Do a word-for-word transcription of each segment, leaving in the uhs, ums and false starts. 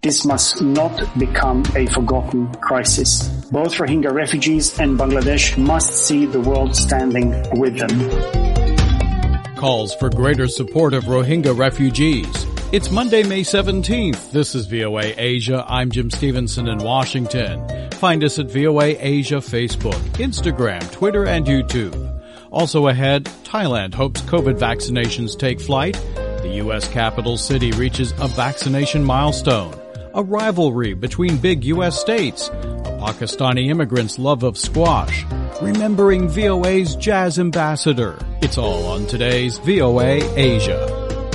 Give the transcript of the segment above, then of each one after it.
This must not become a forgotten crisis. Both Rohingya refugees and Bangladesh must see the world standing with them. Calls for greater support of Rohingya refugees. It's Monday, May seventeenth. This is V O A Asia. I'm Jim Stevenson in Washington. Find us at V O A Asia Facebook, Instagram, Twitter, and YouTube. Also ahead, Thailand hopes COVID vaccinations take flight. The U S capital city reaches a vaccination milestone. A rivalry between big U S states. A Pakistani immigrant's love of squash. Remembering V O A's jazz ambassador. It's all on today's V O A Asia.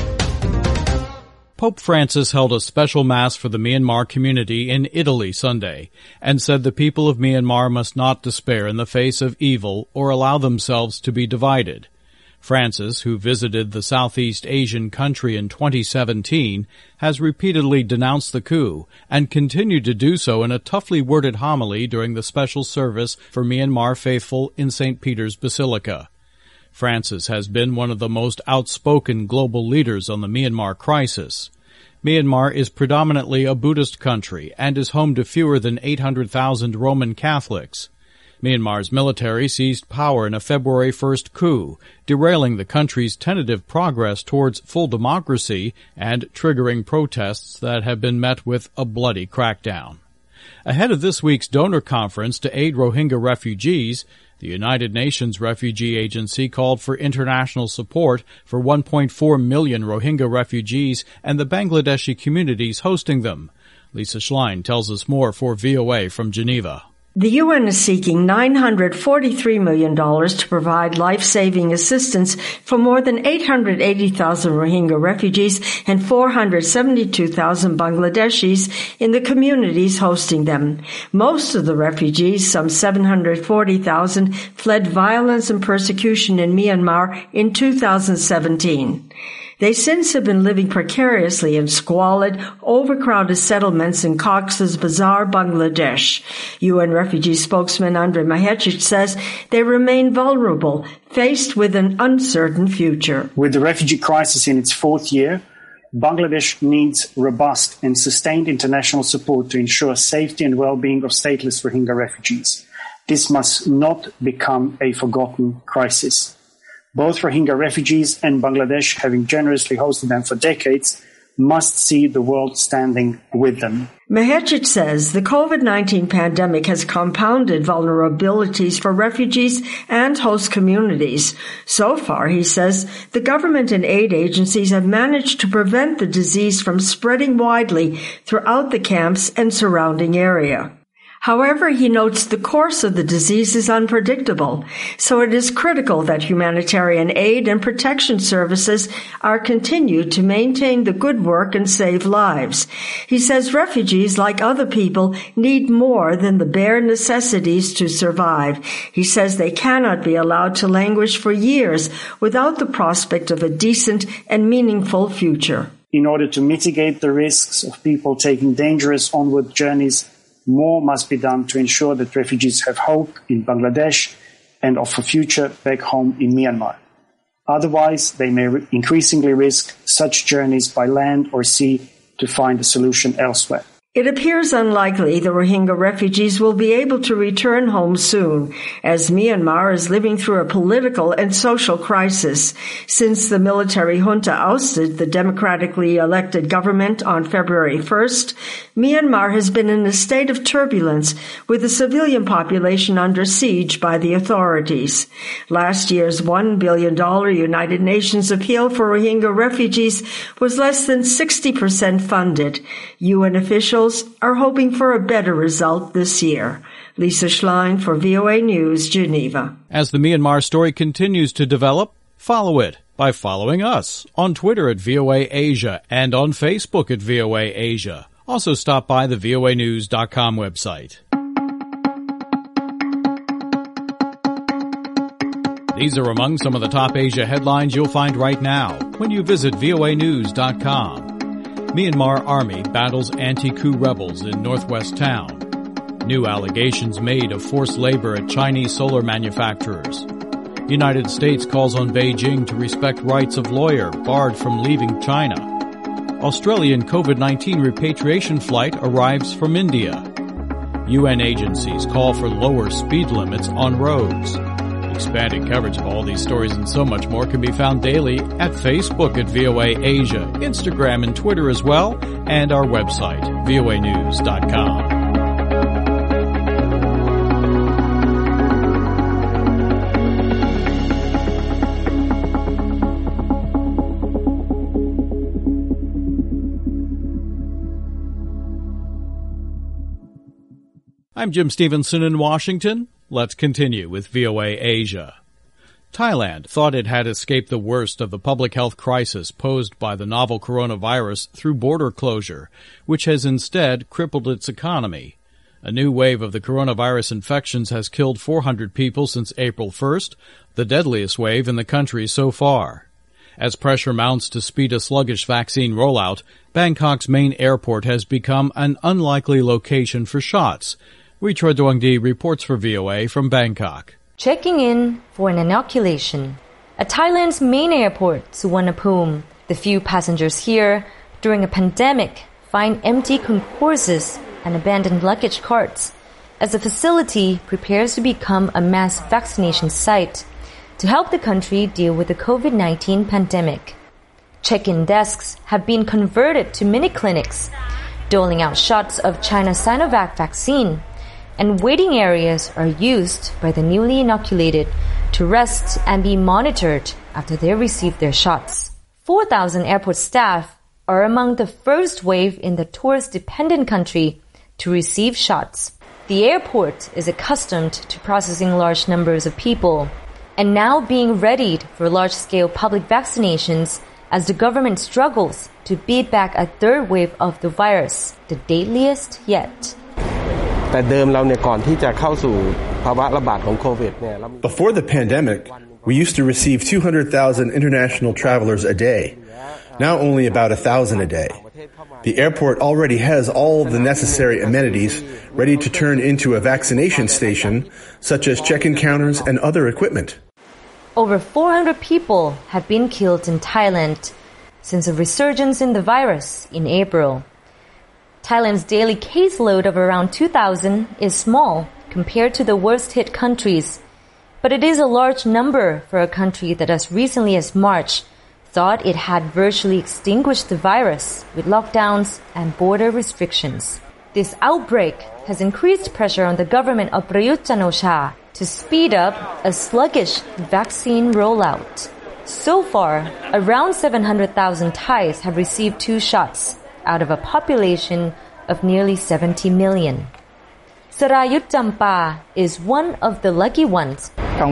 Pope Francis held a special mass for the Myanmar community in Italy Sunday and said the people of Myanmar must not despair in the face of evil or allow themselves to be divided. Francis, who visited the Southeast Asian country in twenty seventeen, has repeatedly denounced the coup and continued to do so in a toughly worded homily during the special service for Myanmar faithful in Saint Peter's Basilica. Francis has been one of the most outspoken global leaders on the Myanmar crisis. Myanmar is predominantly a Buddhist country and is home to fewer than eight hundred thousand Roman Catholics. Myanmar's military seized power in a February first coup, derailing the country's tentative progress towards full democracy and triggering protests that have been met with a bloody crackdown. Ahead of this week's donor conference to aid Rohingya refugees, the United Nations Refugee Agency called for international support for one point four million Rohingya refugees and the Bangladeshi communities hosting them. Lisa Schlein tells us more for V O A from Geneva. The U N is seeking nine hundred forty-three million dollars to provide life-saving assistance for more than eight hundred eighty thousand Rohingya refugees and four hundred seventy-two thousand Bangladeshis in the communities hosting them. Most of the refugees, some seven hundred forty thousand, fled violence and persecution in Myanmar in two thousand seventeen. They since have been living precariously in squalid, overcrowded settlements in Cox's Bazar, Bangladesh. U N refugee spokesman Andrej Mahecic says they remain vulnerable, faced with an uncertain future. With the refugee crisis in its fourth year, Bangladesh needs robust and sustained international support to ensure safety and well-being of stateless Rohingya refugees. This must not become a forgotten crisis. Both Rohingya refugees and Bangladesh, having generously hosted them for decades, must see the world standing with them. Mahecic says the COVID nineteen pandemic has compounded vulnerabilities for refugees and host communities. So far, he says, the government and aid agencies have managed to prevent the disease from spreading widely throughout the camps and surrounding area. However, he notes the course of the disease is unpredictable, so it is critical that humanitarian aid and protection services are continued to maintain the good work and save lives. He says refugees, like other people, need more than the bare necessities to survive. He says they cannot be allowed to languish for years without the prospect of a decent and meaningful future. In order to mitigate the risks of people taking dangerous onward journeys, more must be done to ensure that refugees have hope in Bangladesh and of a future back home in Myanmar. Otherwise, they may re- increasingly risk such journeys by land or sea to find a solution elsewhere. It appears unlikely the Rohingya refugees will be able to return home soon, as Myanmar is living through a political and social crisis. Since the military junta ousted the democratically elected government on February first, Myanmar has been in a state of turbulence, with the civilian population under siege by the authorities. Last year's one billion dollars United Nations appeal for Rohingya refugees was less than sixty percent funded. U N officials are hoping for a better result this year. Lisa Schlein for V O A News, Geneva. As the Myanmar story continues to develop, follow it by following us on Twitter at V O A Asia and on Facebook at V O A Asia. Also stop by the V O A news dot com website. These are among some of the top Asia headlines you'll find right now when you visit V O A news dot com. Myanmar Army battles anti-coup rebels in northwest town. New allegations made of forced labor at Chinese solar manufacturers. United States calls on Beijing to respect rights of lawyer barred from leaving China. Australian COVID nineteen repatriation flight arrives from India. U N agencies call for lower speed limits on roads. Expanded coverage of all these stories and so much more can be found daily at Facebook at V O A Asia, Instagram and Twitter as well, and our website, V O A news dot com. I'm Jim Stevenson in Washington. Let's continue with V O A Asia. Thailand thought it had escaped the worst of the public health crisis posed by the novel coronavirus through border closure, which has instead crippled its economy. A new wave of the coronavirus infections has killed four hundred people since April first, the deadliest wave in the country so far. As pressure mounts to speed a sluggish vaccine rollout, Bangkok's main airport has become an unlikely location for shots. Wee Choi Duong-di reports for V O A from Bangkok. Checking in for an inoculation. At Thailand's main airport, Suvarnabhumi, the few passengers here during a pandemic find empty concourses and abandoned luggage carts as the facility prepares to become a mass vaccination site to help the country deal with the COVID nineteen pandemic. Check-in desks have been converted to mini clinics, doling out shots of China's Sinovac vaccine, and waiting areas are used by the newly inoculated to rest and be monitored after they receive their shots. four thousand airport staff are among the first wave in the tourist-dependent country to receive shots. The airport is accustomed to processing large numbers of people and now being readied for large-scale public vaccinations as the government struggles to beat back a third wave of the virus, the deadliest yet. Before the pandemic, we used to receive two hundred thousand international travelers a day. Now only about one thousand a day. The airport already has all of the necessary amenities ready to turn into a vaccination station, such as check-in counters and other equipment. Over four hundred people have been killed in Thailand since a resurgence in the virus in April. Thailand's daily caseload of around two thousand is small compared to the worst-hit countries, but it is a large number for a country that as recently as March thought it had virtually extinguished the virus with lockdowns and border restrictions. This outbreak has increased pressure on the government of Prayut Chan-o-cha to speed up a sluggish vaccine rollout. So far, around seven hundred thousand Thais have received two shots out of a population of nearly seventy million. Sarayut Champa is one of the lucky ones. I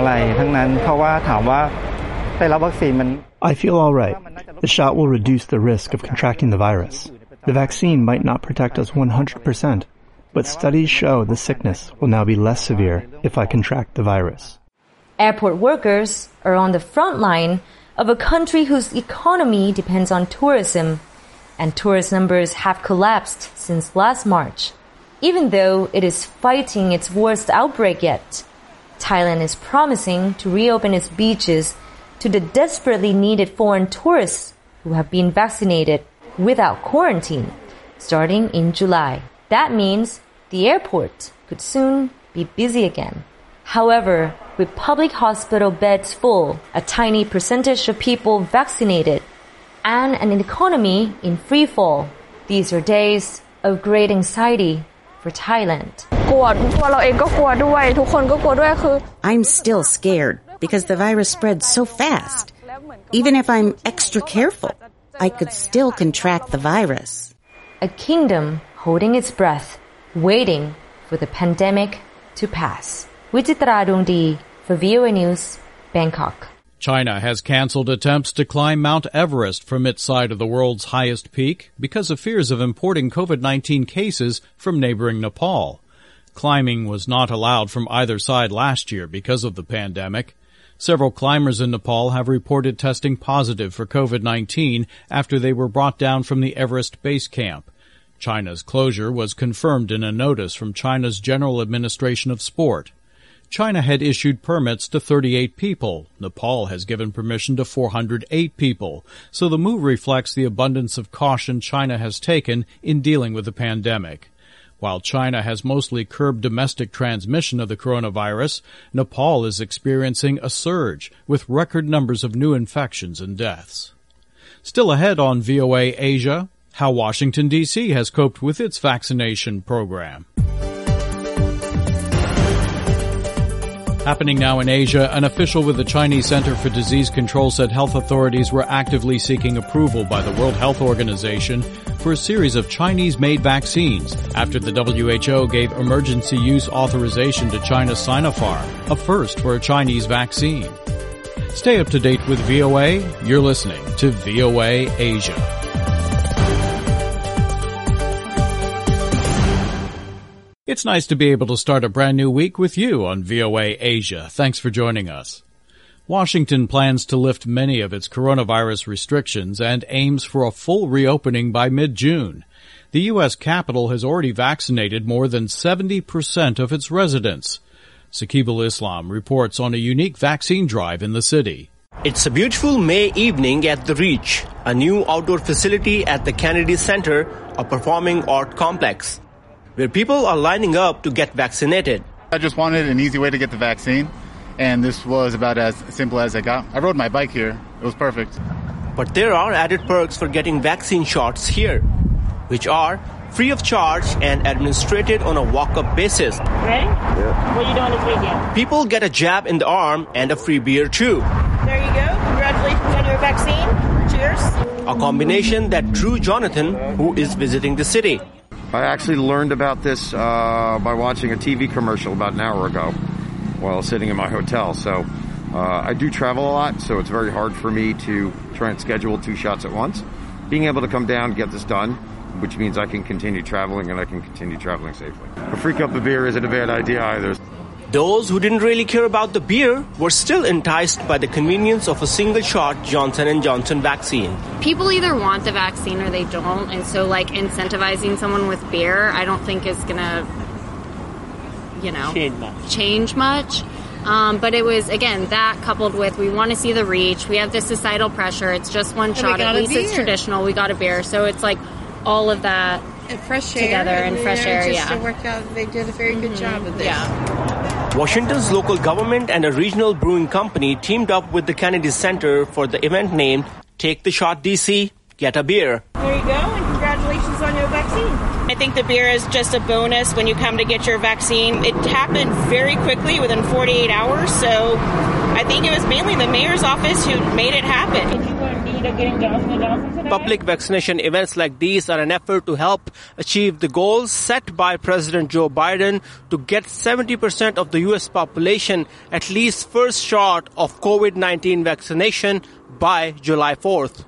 feel all right. The shot will reduce the risk of contracting the virus. The vaccine might not protect us one hundred percent, but studies show the sickness will now be less severe if I contract the virus. Airport workers are on the front line of a country whose economy depends on tourism, and tourist numbers have collapsed since last March. Even though it is fighting its worst outbreak yet, Thailand is promising to reopen its beaches to the desperately needed foreign tourists who have been vaccinated without quarantine, starting in July. That means the airport could soon be busy again. However, with public hospital beds full, a tiny percentage of people vaccinated, and an economy in free fall, these are days of great anxiety for Thailand. I'm still scared because the virus spreads so fast. Even if I'm extra careful, I could still contract the virus. A kingdom holding its breath, waiting for the pandemic to pass. Wichitra Duong-di for V O A News, Bangkok. China has canceled attempts to climb Mount Everest from its side of the world's highest peak because of fears of importing COVID nineteen cases from neighboring Nepal. Climbing was not allowed from either side last year because of the pandemic. Several climbers in Nepal have reported testing positive for COVID nineteen after they were brought down from the Everest base camp. China's closure was confirmed in a notice from China's General Administration of Sport. China had issued permits to thirty-eight people. Nepal has given permission to four hundred eight people. So the move reflects the abundance of caution China has taken in dealing with the pandemic. While China has mostly curbed domestic transmission of the coronavirus, Nepal is experiencing a surge with record numbers of new infections and deaths. Still ahead on V O A Asia, how Washington, D C has coped with its vaccination program. Happening now in Asia, an official with the Chinese Center for Disease Control said health authorities were actively seeking approval by the World Health Organization for a series of Chinese-made vaccines after the W H O gave emergency use authorization to China's Sinopharm, a first for a Chinese vaccine. Stay up to date with V O A. You're listening to V O A Asia. It's nice to be able to start a brand new week with you on V O A Asia. Thanks for joining us. Washington plans to lift many of its coronavirus restrictions and aims for a full reopening by mid-June. The U S Capitol has already vaccinated more than seventy percent of its residents. Saqib al-Islam reports on a unique vaccine drive in the city. It's a beautiful May evening at The Reach, a new outdoor facility at the Kennedy Center, a performing art complex, where people are lining up to get vaccinated. I just wanted an easy way to get the vaccine, and this was about as simple as I got. I rode my bike here. It was perfect. But there are added perks for getting vaccine shots here, which are free of charge and administered on a walk-up basis. Ready? Yeah. What are you doing this weekend? People get a jab in the arm and a free beer too. There you go. Congratulations on your vaccine. Cheers. A combination that drew Jonathan, who is visiting the city. I actually learned about this uh, by watching a T V commercial about an hour ago while sitting in my hotel. So uh, I do travel a lot, so it's very hard for me to try and schedule two shots at once. Being able to come down and get this done, which means I can continue traveling and I can continue traveling safely. A free cup of beer isn't a bad idea either. Those who didn't really care about the beer were still enticed by the convenience of a single-shot Johnson and Johnson vaccine. People either want the vaccine or they don't, and so like incentivizing someone with beer, I don't think is gonna, you know, change much. Change much. Um, but it was, again, that coupled with we want to see the reach. We have this societal pressure. It's just one and shot. At least it's traditional. We got a beer. So it's like all of that and fresh air together and, and fresh air. Just yeah. Worked out. They did a very good mm-hmm. job of this. Yeah. Washington's local government and a regional brewing company teamed up with the Kennedy Center for the event named Take the Shot D C, Get a Beer. There you go, and congratulations on your vaccine. I think the beer is just a bonus when you come to get your vaccine. It happened very quickly, within forty-eight hours, so I think it was mainly the mayor's office who made it happen. Did you go in need of getting Johnson and Johnson today? Public vaccination events like these are an effort to help achieve the goals set by President Joe Biden to get seventy percent of the U S population at least first shot of COVID nineteen vaccination by July fourth.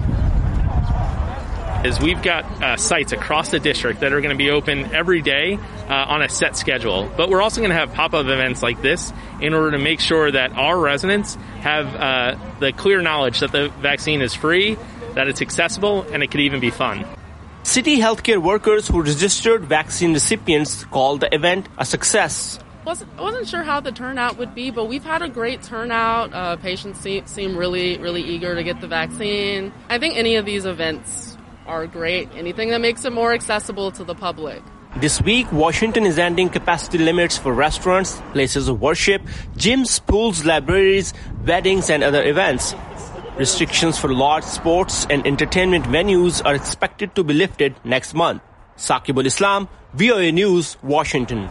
Is we've got uh, sites across the district that are going to be open every day uh, on a set schedule. But we're also going to have pop-up events like this in order to make sure that our residents have uh, the clear knowledge that the vaccine is free, that it's accessible, and it could even be fun. City healthcare workers who registered vaccine recipients called the event a success. Wasn't, I wasn't sure how the turnout would be, but we've had a great turnout. Uh, patients seem, seem really, really eager to get the vaccine. I think any of these events are great. Anything that makes it more accessible to the public. This week, Washington is ending capacity limits for restaurants, places of worship, gyms, pools, libraries, weddings, and other events. Restrictions for large sports and entertainment venues are expected to be lifted next month. Saqib al-Islam, V O A News, Washington.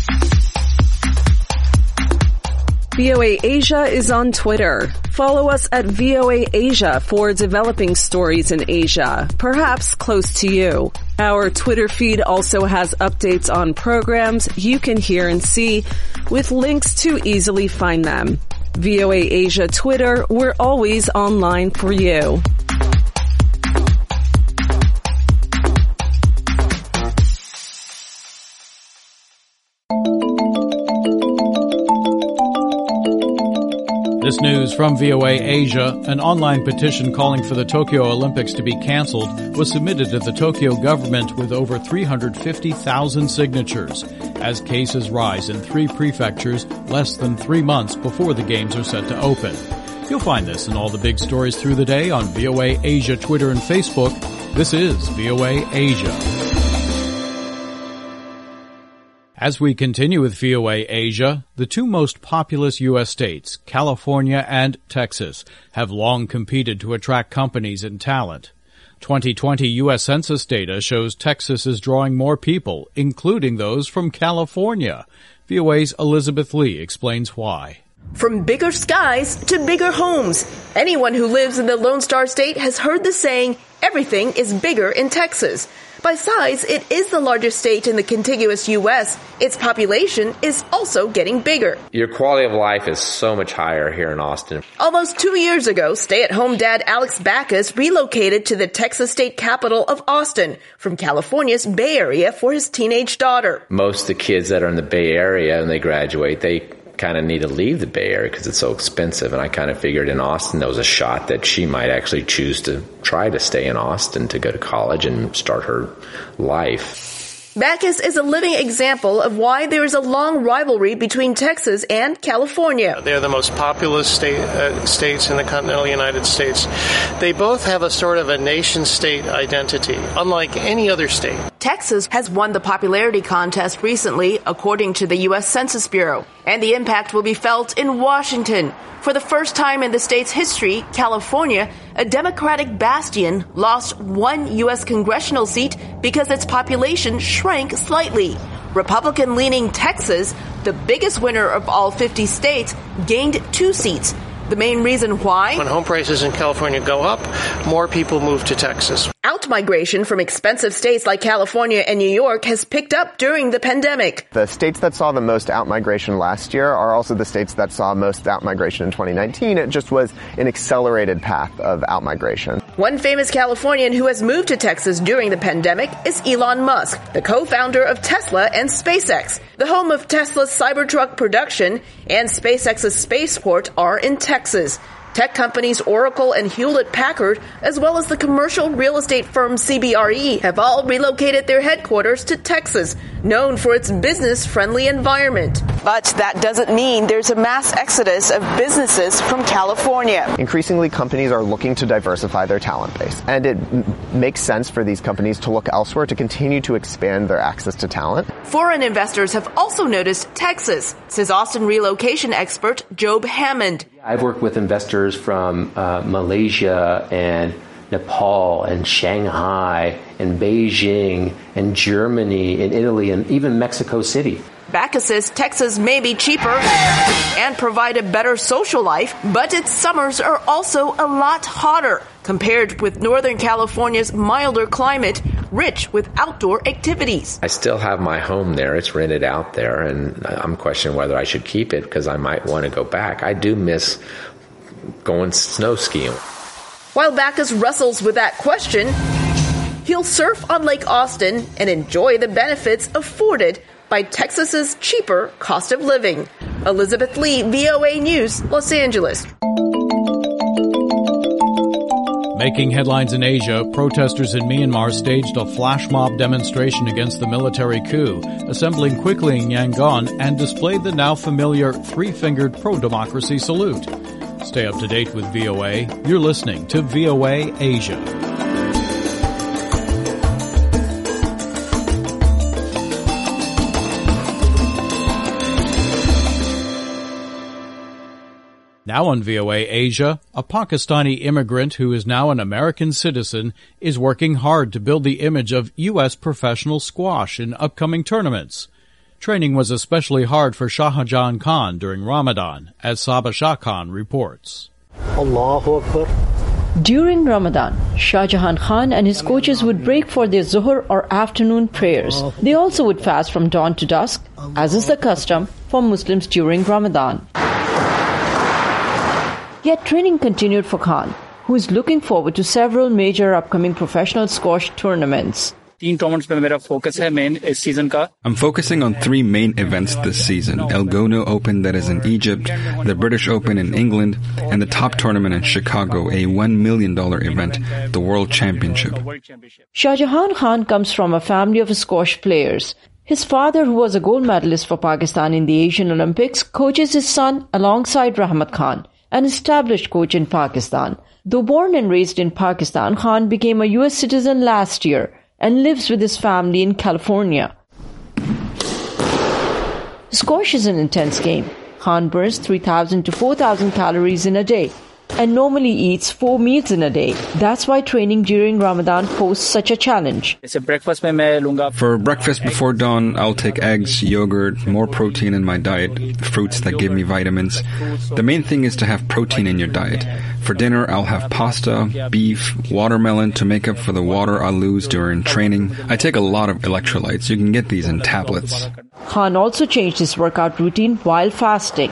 V O A Asia is on Twitter. Follow us at V O A Asia for developing stories in Asia, perhaps close to you. Our Twitter feed also has updates on programs you can hear and see with links to easily find them. V O A Asia Twitter, we're always online for you. This news from V O A Asia. An online petition calling for the Tokyo Olympics to be canceled was submitted to the Tokyo government with over three hundred fifty thousand signatures as cases rise in three prefectures less than three months before the games are set to open. You'll find this and all the big stories through the day on V O A Asia Twitter and Facebook. This is V O A Asia. As we continue with V O A Asia, the two most populous U S states, California and Texas, have long competed to attract companies and talent. twenty twenty U S Census data shows Texas is drawing more people, including those from California. V O A's Elizabeth Lee explains why. From bigger skies to bigger homes, anyone who lives in the Lone Star State has heard the saying, everything is bigger in Texas. By size, it is the largest state in the contiguous U S. Its population is also getting bigger. Your quality of life is so much higher here in Austin. Almost two years ago, stay-at-home dad Alex Backus relocated to the Texas state capital of Austin from California's Bay Area for his teenage daughter. Most of the kids that are in the Bay Area and they graduate, they kind of need to leave the Bay Area because it's so expensive. And I kind of figured in Austin there was a shot that she might actually choose to try to stay in Austin to go to college and start her life. Backus is a living example of why there is a long rivalry between Texas and California. They're the most populous state, uh, states in the continental United States. They both have a sort of a nation-state identity, unlike any other state. Texas has won the popularity contest recently, according to the U S Census Bureau, and the impact will be felt in Washington. For the first time in the state's history, California, a Democratic bastion, lost one U S congressional seat because its population shrank slightly. Republican-leaning Texas, the biggest winner of all fifty states, gained two seats. The main reason why? When home prices in California go up, more people move to Texas. Out-migration from expensive states like California and New York has picked up during the pandemic. The states that saw the most out-migration last year are also the states that saw most out-migration in twenty nineteen. It just was an accelerated path of out-migration. One famous Californian who has moved to Texas during the pandemic is Elon Musk, the co-founder of Tesla and SpaceX. The home of Tesla's Cybertruck production and SpaceX's spaceport are in Texas. Tech companies Oracle and Hewlett-Packard, as well as the commercial real estate firm C B R E, have all relocated their headquarters to Texas, known for its business-friendly environment. But that doesn't mean there's a mass exodus of businesses from California. Increasingly, companies are looking to diversify their talent base, and it m- makes sense for these companies to look elsewhere to continue to expand their access to talent. Foreign investors have also noticed Texas, says Austin relocation expert Job Hammond. I've worked with investors from uh, Malaysia and Nepal and Shanghai and Beijing and Germany and Italy and even Mexico City. Backus says Texas may be cheaper and provide a better social life, but its summers are also a lot hotter compared with Northern California's milder climate, rich with outdoor activities. I still have my home there. It's rented out there, and I'm questioning whether I should keep it because I might want to go back. I do miss going snow skiing. While Backus wrestles with that question, he'll surf on Lake Austin and enjoy the benefits afforded by Texas's cheaper cost of living. Elizabeth Lee, V O A News, Los Angeles. Making headlines in Asia, protesters in Myanmar staged a flash mob demonstration against the military coup, assembling quickly in Yangon and displayed the now familiar three-fingered pro-democracy salute. Stay up to date with V O A. You're listening to V O A Asia. Now on V O A Asia, a Pakistani immigrant who is now an American citizen is working hard to build the image of U S professional squash in upcoming tournaments. Training was especially hard for Shahjahan Khan during Ramadan, as Saba Shah Khan reports. Allahu Akbar. During Ramadan, Shahjahan Khan and his coaches would break for their Zuhr or afternoon prayers. They also would fast from dawn to dusk, as is the custom for Muslims during Ramadan. Yet training continued for Khan, who is looking forward to several major upcoming professional squash tournaments. I'm focusing on three main events this season. El Gono Open, that is in Egypt, the British Open in England, and the top tournament in Chicago, a one million dollars event, the World Championship. Shah Jahan Khan comes from a family of squash players. His father, who was a gold medalist for Pakistan in the Asian Olympics, coaches his son alongside Rahmat Khan, an established coach in Pakistan. Though born and raised in Pakistan, Khan became a U S citizen last year and lives with his family in California. Squash is an intense game. Khan burns three thousand to four thousand calories in a day and normally eats four meals in a day. That's why training during Ramadan poses such a challenge. For breakfast before dawn, I'll take eggs, yogurt, more protein in my diet, fruits that give me vitamins. The main thing is to have protein in your diet. For dinner, I'll have pasta, beef, watermelon to make up for the water I lose during training. I take a lot of electrolytes. You can get these in tablets. Khan also changed his workout routine while fasting.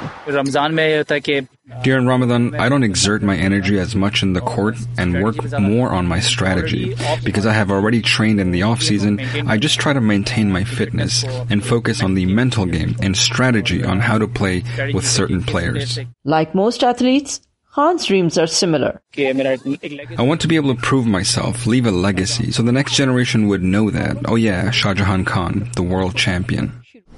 During Ramadan, I don't exert my energy as much in the court and work more on my strategy. Because I have already trained in the off-season, I just try to maintain my fitness and focus on the mental game and strategy on how to play with certain players. Like most athletes, Khan's dreams are similar. I want to be able to prove myself, leave a legacy, so the next generation would know that, oh yeah, Shah Jahan Khan, the world champion.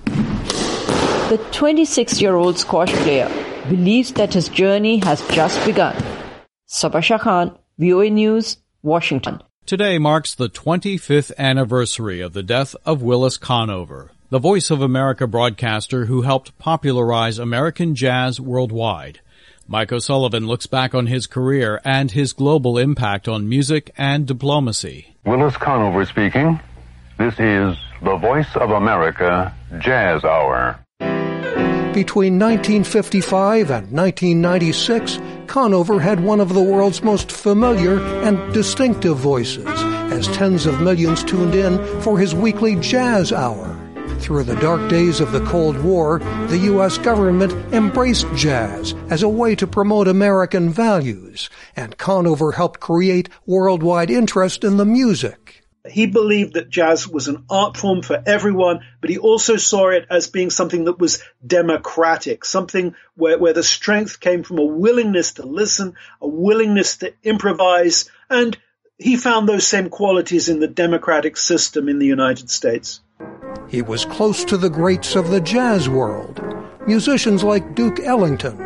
The twenty-six-year-old squash player believes that his journey has just begun. Sabah Shah Khan, V O A News, Washington. Today marks the twenty-fifth anniversary of the death of Willis Conover, the Voice of America broadcaster who helped popularize American jazz worldwide. Mike O'Sullivan looks back on his career and his global impact on music and diplomacy. Willis Conover speaking. This is the Voice of America Jazz Hour. Between nineteen fifty-five and nineteen ninety-six, Conover had one of the world's most familiar and distinctive voices, as tens of millions tuned in for his weekly Jazz Hour. Through the dark days of the Cold War, the U S government embraced jazz as a way to promote American values, and Conover helped create worldwide interest in the music. He believed that jazz was an art form for everyone, but he also saw it as being something that was democratic, something where, where the strength came from a willingness to listen, a willingness to improvise, and he found those same qualities in the democratic system in the United States. He was close to the greats of the jazz world, musicians like Duke Ellington,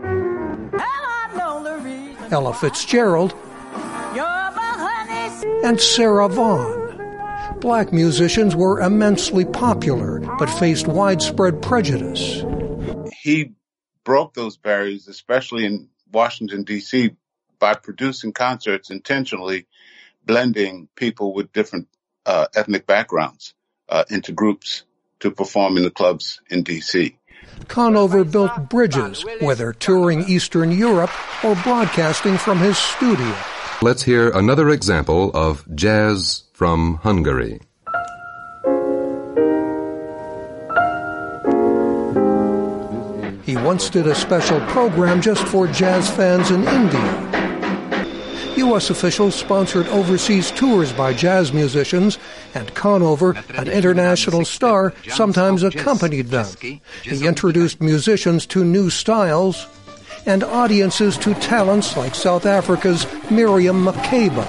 Ella Fitzgerald, and Sarah Vaughan. Black musicians were immensely popular, but faced widespread prejudice. He broke those barriers, especially in Washington, D C, by producing concerts intentionally, blending people with different uh, ethnic backgrounds uh, into groups to perform in the clubs in D C. Conover built bridges, whether touring Eastern Europe or broadcasting from his studio. Let's hear another example of jazz from Hungary. He once did a special program just for jazz fans in India. U S officials sponsored overseas tours by jazz musicians, and Conover, an international star, sometimes accompanied them. He introduced musicians to new styles and audiences to talents like South Africa's Miriam Makeba.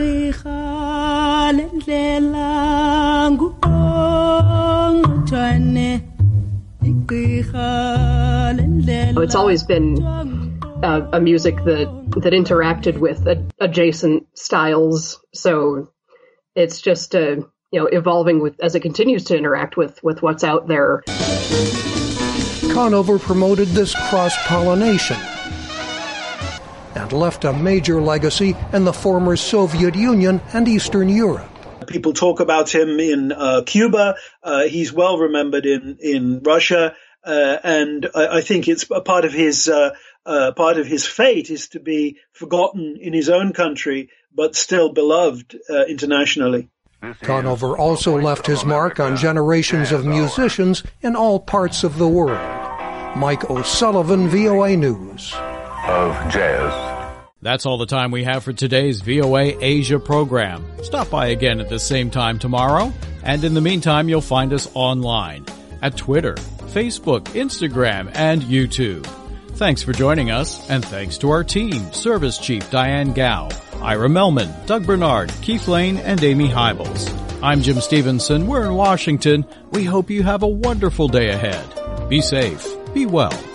It's always been uh, a music that that interacted with uh, adjacent styles, so it's just uh, you know evolving with as it continues to interact with with what's out there. Conover promoted this cross-pollination and left a major legacy in the former Soviet Union and Eastern Europe. People talk about him in uh, Cuba. Uh, he's well remembered in in Russia, uh, and I, I think it's a part of his uh, uh, part of his fate is to be forgotten in his own country, but still beloved uh, internationally. Conover also left his mark on generations of musicians in all parts of the world. Mike O'Sullivan, V O A News. Of jazz. That's all the time we have for today's V O A Asia program. Stop by again at the same time tomorrow. And in the meantime, you'll find us online at Twitter, Facebook, Instagram, and YouTube. Thanks for joining us, and thanks to our team, Service Chief Diane Gao, Ira Melman, Doug Bernard, Keith Lane, and Amy Hybels. I'm Jim Stevenson. We're in Washington. We hope you have a wonderful day ahead. Be safe. Be well.